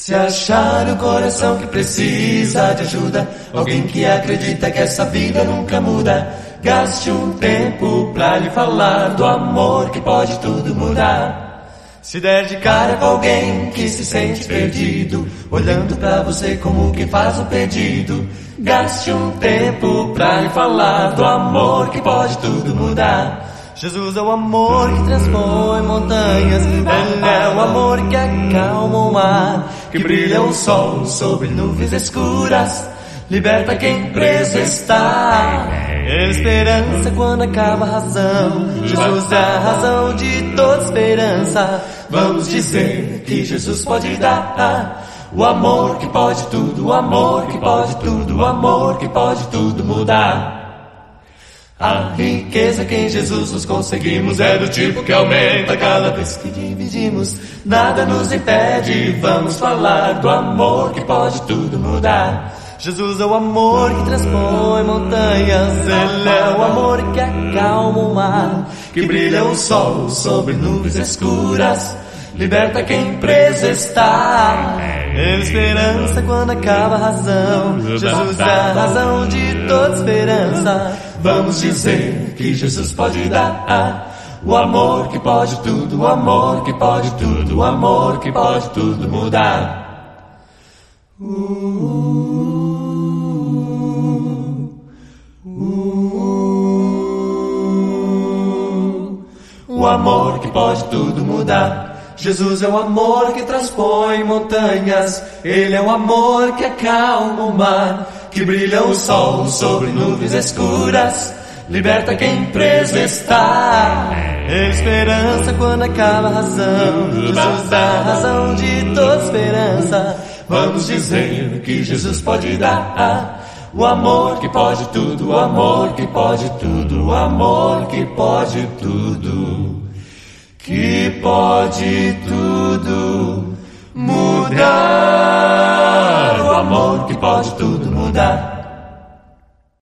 Se achar o coração que precisa de ajuda, alguém que acredita que essa vida nunca muda, gaste um tempo pra lhe falar do amor que pode tudo mudar. Se der de cara com alguém que se sente perdido, olhando pra você como quem faz um pedido, gaste um tempo pra lhe falar do amor que pode tudo mudar. Jesus é o amor que transpõe montanhas, Ele é o amor que acalma o mar, que brilha o sol sobre nuvens escuras, liberta quem preso está. É esperança quando acaba a razão, Jesus é a razão de toda esperança. Vamos dizer que Jesus pode dar o amor que pode tudo, o amor que pode tudo, o amor que pode tudo mudar. A riqueza que em Jesus nos conseguimos é do tipo que aumenta cada vez que dividimos. Nada nos impede, vamos falar do amor que pode tudo mudar. Jesus é o amor que transpõe montanhas, Ele é o amor que acalma o mar, que brilha o sol sobre nuvens escuras, liberta quem preso está. É esperança quando acaba a razão, Jesus é a razão de toda esperança. Vamos dizer que Jesus pode dar o amor que pode tudo, o amor que pode tudo, o amor que pode tudo mudar. O amor que pode tudo mudar. Jesus é o amor que transpõe montanhas, Ele é o amor que acalma o mar, que brilha o sol sobre nuvens escuras, liberta quem preso está. É esperança quando acaba a razão, Jesus é a razão de toda esperança. Vamos dizer que Jesus pode dar o amor que pode tudo, o amor que pode tudo, o amor que pode tudo, que pode tudo mudar. O amor que pode tudo mudar.